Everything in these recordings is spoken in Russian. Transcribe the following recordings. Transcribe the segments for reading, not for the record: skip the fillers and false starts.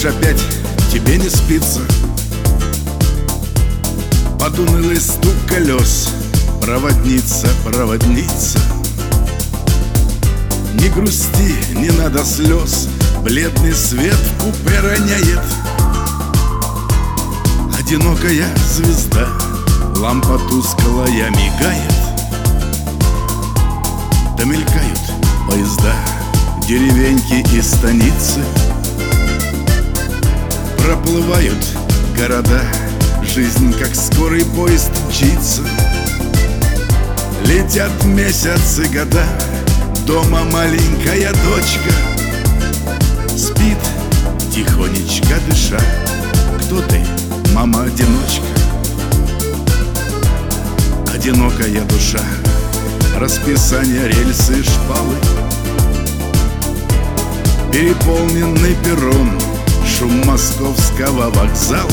ж опять тебе не спится? Под унылый стук колес проводница, проводница. Не грусти, не надо слез, бледный свет в купе роняет. Одинокая звезда, лампа тусклая мигает. Да мелькают поезда, деревеньки и станицы. Проплывают города, жизнь как скорый поезд мчится. Летят месяцы, года, дома маленькая дочка спит, тихонечко дыша. Кто ты, мама-одиночка? Одинокая душа, расписание, рельсы, шпалы, переполненный перрон, шум московского вокзала.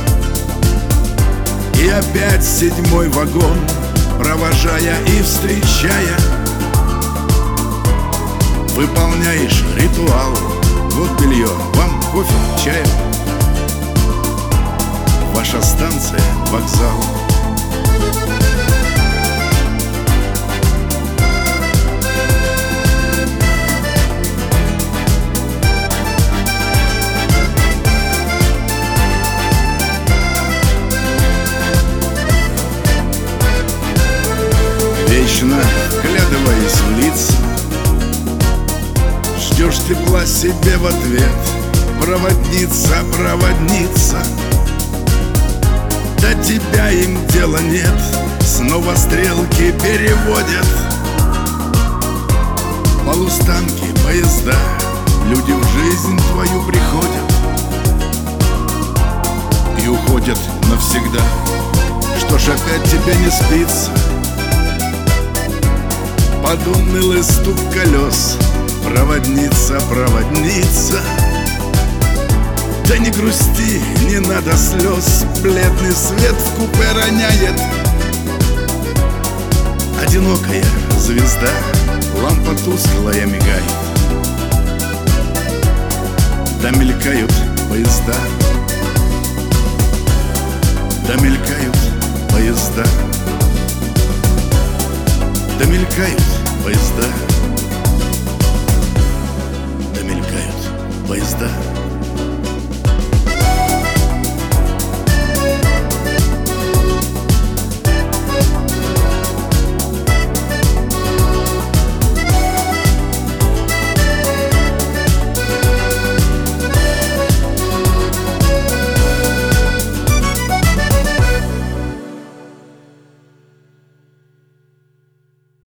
И опять седьмой вагон, провожая и встречая, выполняешь ритуал. Вот белье, вам кофе, чай. Ваша станция, вокзал. Вечно вглядываясь в лица, ждешь тепла себе в ответ. Проводница, проводница, до тебя им дела нет. Снова стрелки переводят полустанки, поезда. Люди в жизнь твою приходят и уходят навсегда. Что ж опять тебе не спится? Под унылый стук колес проводница, проводница. Да не грусти, не надо слез, бледный свет в купе роняет. Одинокая звезда, лампа тусклая мигает. Да мелькают поезда, да мелькают поезда, да мелькают поезда, да мелькают поезда.